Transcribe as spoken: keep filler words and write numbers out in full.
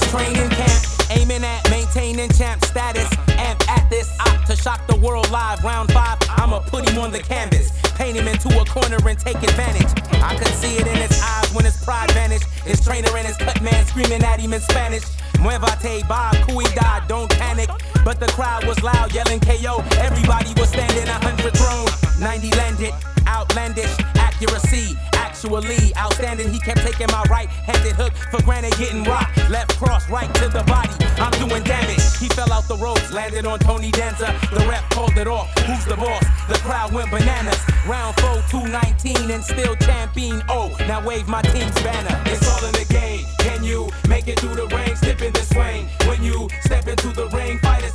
training camp, aiming at maintaining champ status. Amp at this op to shock the world live. Round five, I'ma put him on the canvas, paint him into a corner and take advantage. I could see it in his eyes when his pride vanished. His trainer and his cut man screaming at him in Spanish. Muévate, Bob, cuidado, don't panic. But the crowd was loud, yelling K O. Everybody was standing a hundred thrones. ninety landed, outlandish accuracy. Actually outstanding, he kept taking my right-handed hook for granted, getting rocked. Left cross, right to the body, I'm doing damage. He fell out the ropes, landed on Tony Danza. The ref called it off, who's the boss? The crowd went bananas. Round four, two nineteen, and still champion. Oh, now wave my team's banner. It's all in the game. Can you make it through the ring? Step in the swing. When you step into the ring, fighters